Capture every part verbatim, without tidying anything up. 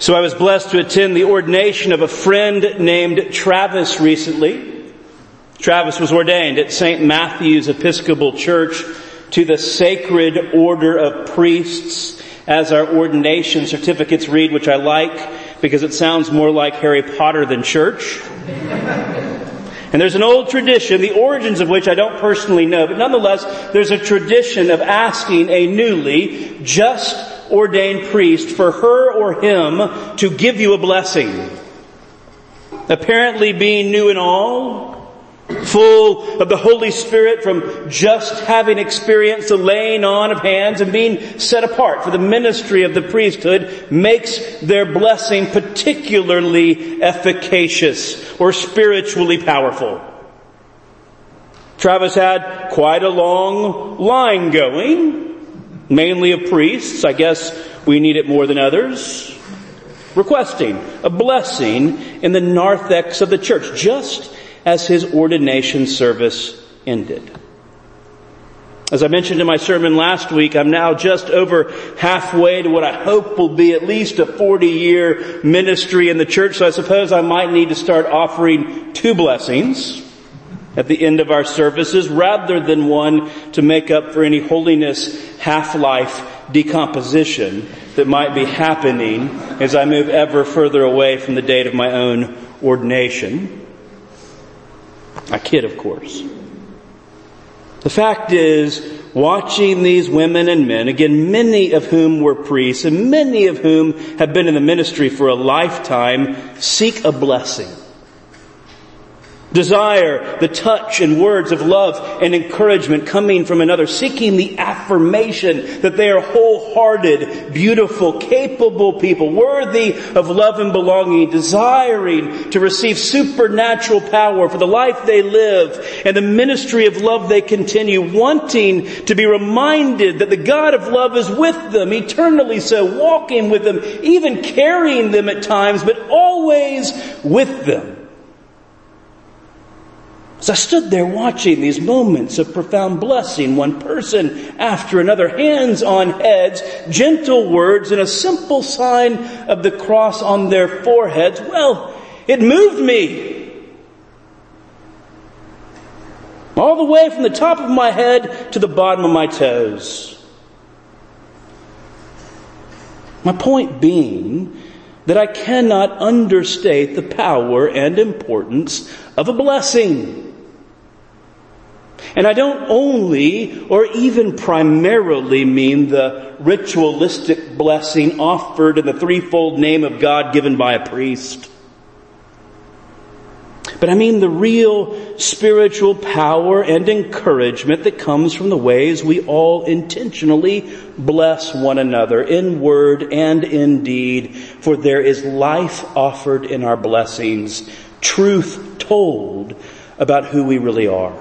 So I was blessed to attend the ordination of a friend named Travis recently. Travis was ordained at Saint Matthew's Episcopal Church to the Sacred Order of Priests, as our ordination certificates read, which I like because it sounds more like Harry Potter than church. And there's an old tradition, the origins of which I don't personally know, but nonetheless, there's a tradition of asking a newly just ordained priest for her or him to give you a blessing. Apparently being new in all, full of the Holy Spirit from just having experienced the laying on of hands and being set apart for the ministry of the priesthood makes their blessing particularly efficacious or spiritually powerful. Travis had quite a long line going, mainly of priests. I guess we need it more than others, requesting a blessing in the narthex of the church, just as his ordination service ended. As I mentioned in my sermon last week, I'm now just over halfway to what I hope will be at least a forty-year ministry in the church, so I suppose I might need to start offering two blessings at the end of our services rather than one to make up for any holiness half-life decomposition that might be happening as I move ever further away from the date of my own ordination. I kid, of course. The fact is, watching these women and men, again, many of whom were priests and many of whom have been in the ministry for a lifetime, seek a blessing. Desire the touch and words of love and encouragement coming from another, seeking the affirmation that they are wholehearted, beautiful, capable people, worthy of love and belonging, desiring to receive supernatural power for the life they live and the ministry of love they continue, wanting to be reminded that the God of love is with them, eternally so, walking with them, even carrying them at times, but always with them. As I stood there watching these moments of profound blessing, one person after another, hands on heads, gentle words, and a simple sign of the cross on their foreheads, well, it moved me. All the way from the top of my head to the bottom of my toes. My point being that I cannot understate the power and importance of a blessing. And I don't only or even primarily mean the ritualistic blessing offered in the threefold name of God given by a priest. But I mean the real spiritual power and encouragement that comes from the ways we all intentionally bless one another in word and in deed. For there is life offered in our blessings, truth told about who we really are.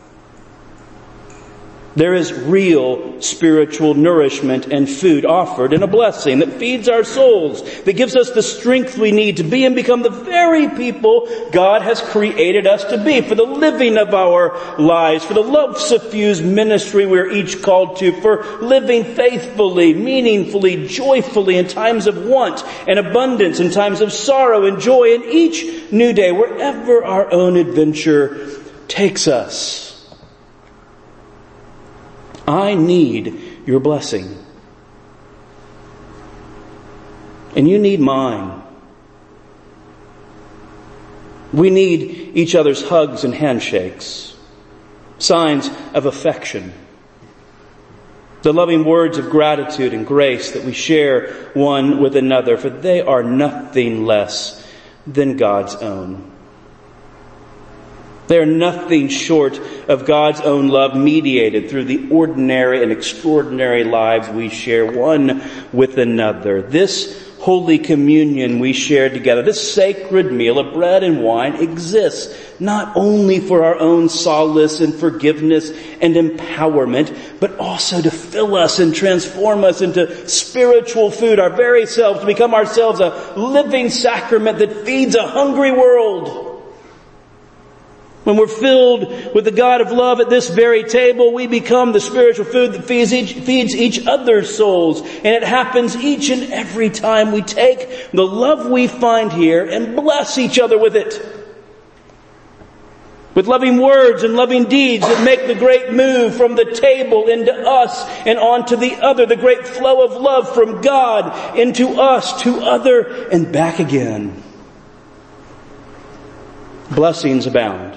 There is real spiritual nourishment and food offered in a blessing that feeds our souls, that gives us the strength we need to be and become the very people God has created us to be, for the living of our lives, for the love-suffused ministry we're each called to, for living faithfully, meaningfully, joyfully in times of want and abundance, in times of sorrow and joy, in each new day, wherever our own adventure takes us. I need your blessing. And you need mine. We need each other's hugs and handshakes, signs of affection, the loving words of gratitude and grace that we share one with another, for they are nothing less than God's own. They are nothing short of God's own love mediated through the ordinary and extraordinary lives we share one with another. This Holy Communion we share together, this sacred meal of bread and wine, exists not only for our own solace and forgiveness and empowerment, but also to fill us and transform us into spiritual food, our very selves, to become ourselves a living sacrament that feeds a hungry world. When we're filled with the God of love at this very table, we become the spiritual food that feeds each, feeds each other's souls. And it happens each and every time we take the love we find here and bless each other with it. With loving words and loving deeds that make the great move from the table into us and onto the other. The great flow of love from God into us, to other, and back again. Blessings abound.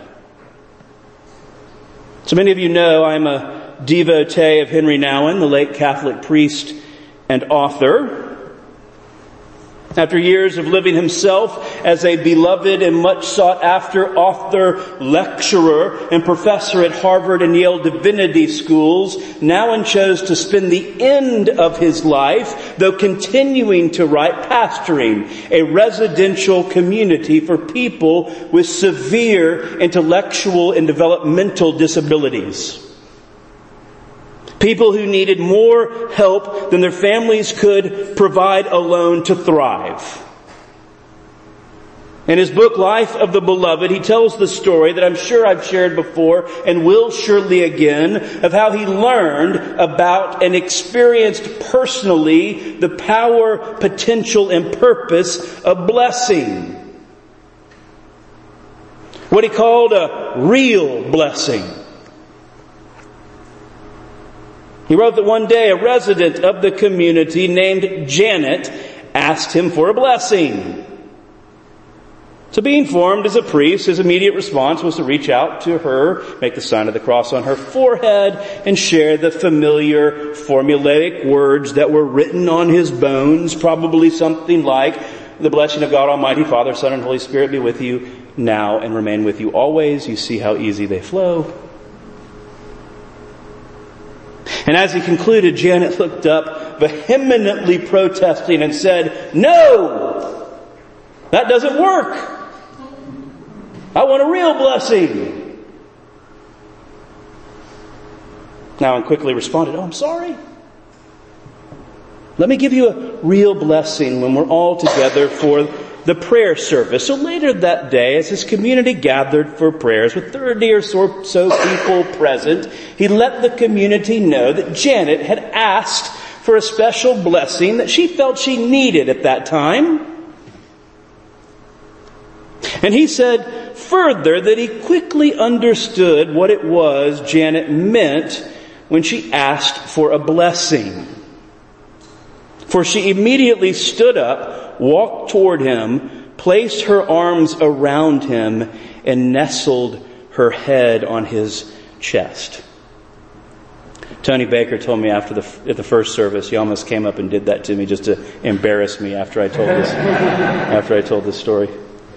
So many of you know I'm a devotee of Henry Nouwen, the late Catholic priest and author. After years of living himself as a beloved and much sought after author, lecturer, and professor at Harvard and Yale Divinity Schools, Nouwen chose to spend the end of his life, though continuing to write, pastoring a residential community for people with severe intellectual and developmental disabilities. People who needed more help than their families could provide alone to thrive. In his book, Life of the Beloved, he tells the story that I'm sure I've shared before and will surely again, of how he learned about and experienced personally the power, potential, and purpose of blessing. What he called a real blessing. He wrote that one day a resident of the community named Janet asked him for a blessing. So being formed as a priest, his immediate response was to reach out to her, make the sign of the cross on her forehead, and share the familiar formulaic words that were written on his bones, probably something like, "The blessing of God Almighty, Father, Son, and Holy Spirit be with you now and remain with you always. You see how easy they flow." And as he concluded, Janet looked up, vehemently protesting, and said, "No! That doesn't work! I want a real blessing!" Nouwen quickly responded, "Oh, I'm sorry. Let me give you a real blessing when we're all together for the prayer service." So later that day, as his community gathered for prayers with thirty or so people present, he let the community know that Janet had asked for a special blessing that she felt she needed at that time. And he said further that he quickly understood what it was Janet meant when she asked for a blessing. For she immediately stood up, walked toward him, placed her arms around him, and nestled her head on his chest. Tony Baker told me after the at the first service, he almost came up and did that to me just to embarrass me after I told this after I told this story.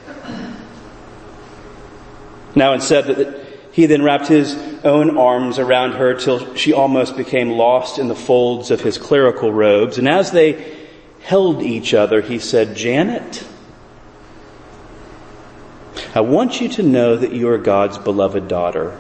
Nouwen said that he then wrapped his own arms around her till she almost became lost in the folds of his clerical robes. And as they held each other, he said, "Janet, I want you to know that you are God's beloved daughter.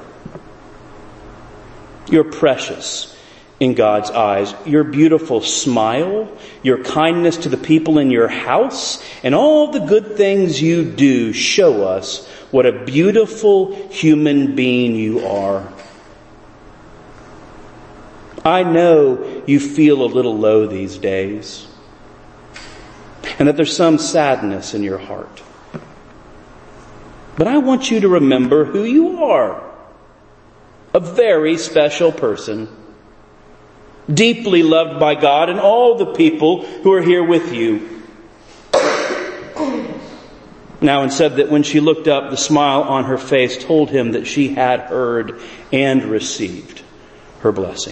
You're precious in God's eyes. Your beautiful smile, your kindness to the people in your house, and all the good things you do show us what a beautiful human being you are. I know you feel a little low these days, and that there's some sadness in your heart. But I want you to remember who you are. A very special person, deeply loved by God and all the people who are here with you." Nouwen said that when she looked up, the smile on her face told him that she had heard and received her blessing.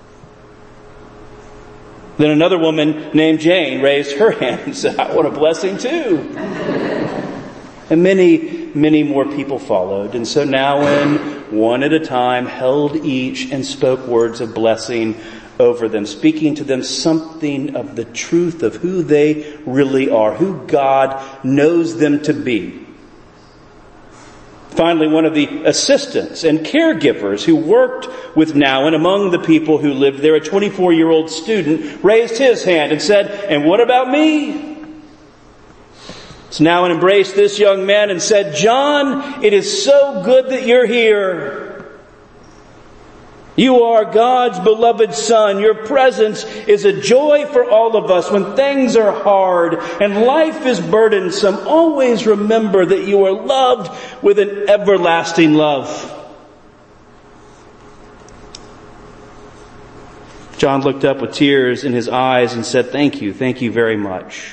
Then another woman named Jane raised her hand and said, "I want a blessing too." And many, many more people followed. And so Nouwen, one at a time, held each and spoke words of blessing over them, speaking to them something of the truth of who they really are, who God knows them to be. Finally, one of the assistants and caregivers who worked with Nouwen among the people who lived there, a twenty-four-year-old student, raised his hand and said, "And what about me?" now embraced this young man and said, "John, it is so good that you're here. You are God's beloved Son. Your presence is a joy for all of us when things are hard and life is burdensome. Always remember that you are loved with an everlasting love." John looked up with tears in his eyes and said, "Thank you, thank you very much."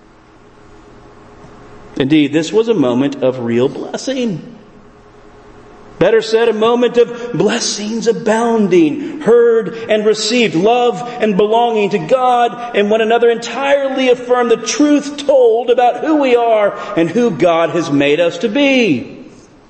Indeed, this was a moment of real blessing. Better said, a moment of blessings abounding, heard and received, love and belonging to God and one another, entirely affirm the truth told about who we are and who God has made us to be.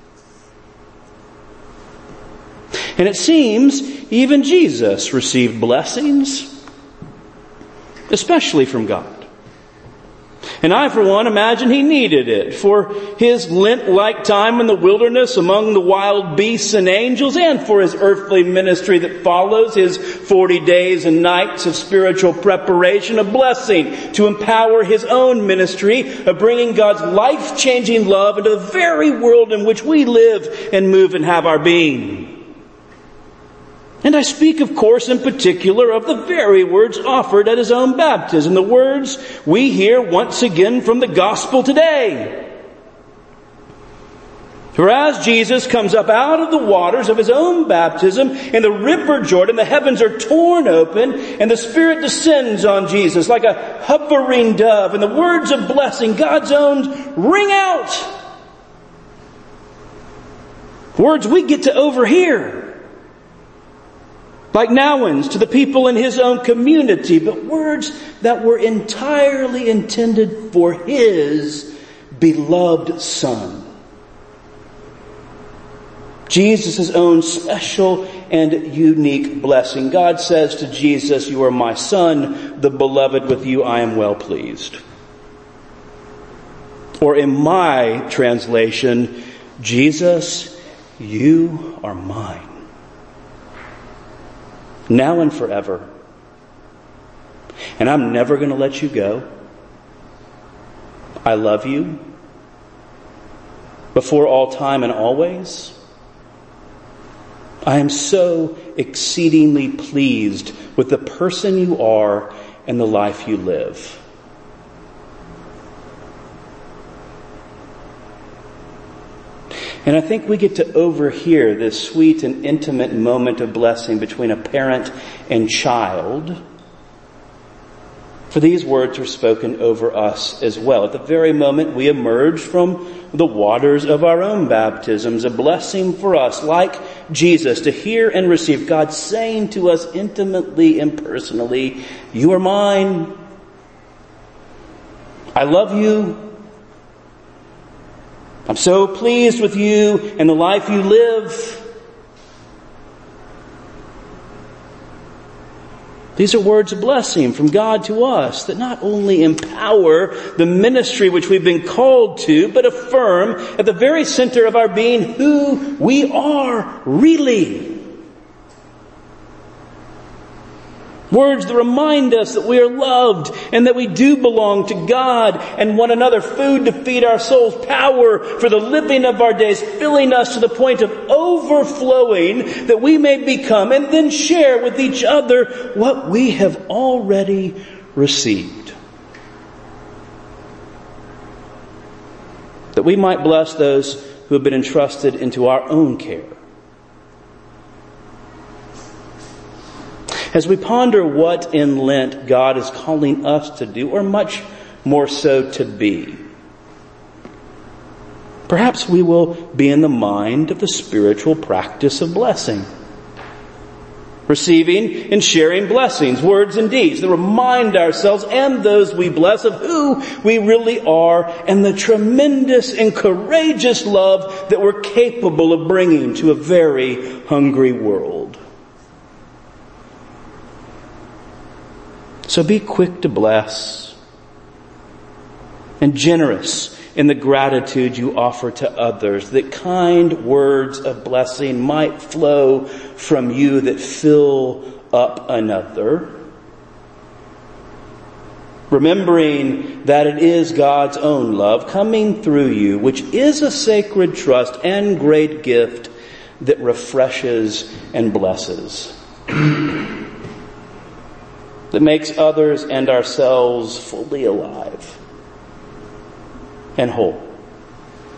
And it seems even Jesus received blessings, especially from God. And I, for one, imagine he needed it for his Lent-like time in the wilderness among the wild beasts and angels, and for his earthly ministry that follows, his forty days and nights of spiritual preparation, a blessing to empower his own ministry of bringing God's life-changing love into the very world in which we live and move and have our being. And I speak, of course, in particular of the very words offered at his own baptism, the words we hear once again from the gospel today. For as Jesus comes up out of the waters of his own baptism in the river Jordan, the heavens are torn open and the Spirit descends on Jesus like a hovering dove, and the words of blessing, God's own, ring out. Words we get to overhear. Like Nowens to the people in his own community, but words that were entirely intended for his beloved Son. Jesus' own special and unique blessing. God says to Jesus, "You are my Son, the beloved, with you I am well pleased." Or in my translation, "Jesus, you are mine. Now and forever. And I'm never going to let you go. I love you. Before all time and always. I am so exceedingly pleased with the person you are and the life you live." And I think we get to overhear this sweet and intimate moment of blessing between a parent and child. For these words are spoken over us as well. At the very moment we emerge from the waters of our own baptisms, a blessing for us, like Jesus, to hear and receive God saying to us intimately and personally, "You are mine. I love you. I'm so pleased with you and the life you live." These are words of blessing from God to us that not only empower the ministry which we've been called to, but affirm at the very center of our being who we are really. Words that remind us that we are loved and that we do belong to God and one another, food to feed our souls, power for the living of our days, filling us to the point of overflowing that we may become and then share with each other what we have already received. That we might bless those who have been entrusted into our own care. As we ponder what in Lent God is calling us to do, or much more so to be, perhaps we will be in the mind of the spiritual practice of blessing. Receiving and sharing blessings, words and deeds that remind ourselves and those we bless of who we really are and the tremendous and courageous love that we're capable of bringing to a very hungry world. So be quick to bless and generous in the gratitude you offer to others, that kind words of blessing might flow from you that fill up another. remembering that it is God's own love coming through you, which is a sacred trust and great gift that refreshes and blesses, that makes others and ourselves fully alive and whole.